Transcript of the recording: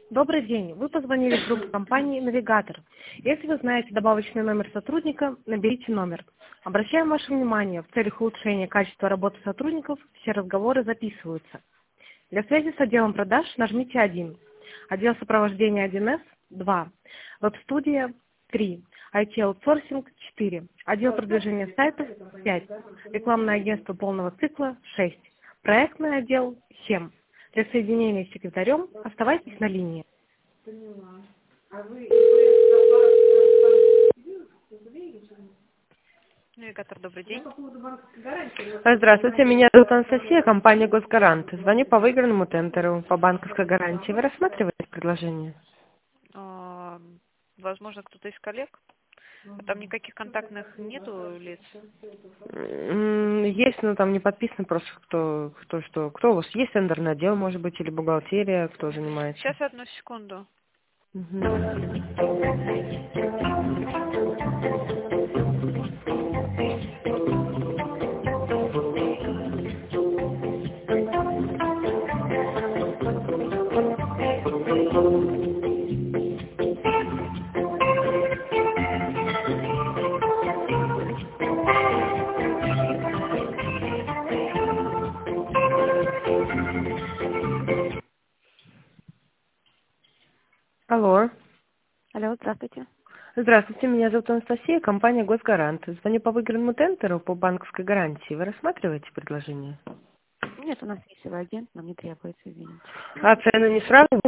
Добрый день. Вы позвонили в группу компании «Навигатор». Если вы знаете добавочный номер сотрудника, наберите номер. Обращаем ваше внимание, в целях улучшения качества работы сотрудников все разговоры записываются. Для связи с отделом продаж нажмите 1. Отдел сопровождения 1С – 2. Веб-студия – 3. IT-аутсорсинг – 4. Отдел продвижения сайтов – 5. Рекламное агентство полного цикла – 6. Проектный отдел – 7. Для соединения с секретарем оставайтесь на линии. Навигатор, добрый день. Здравствуйте, меня зовут Анастасия, компания «Госгарант». Звоню по выигранному тендеру по банковской гарантии. Вы рассматриваете предложение? Возможно, кто-то из коллег? А там никаких контактных нету лиц? Есть, но там не подписано просто кто что. Кто у вас? Есть тендерный отдел, может быть, или бухгалтерия, кто занимается? Сейчас, одну секунду. Мгм. Алло. Алло, здравствуйте. Здравствуйте, меня зовут Анастасия, компания «Госгарант». Звоню по выигранному тендеру по банковской гарантии. Вы рассматриваете предложение? Нет, у нас есть свой агент, нам не требуется, извините. А цены не сравниваете?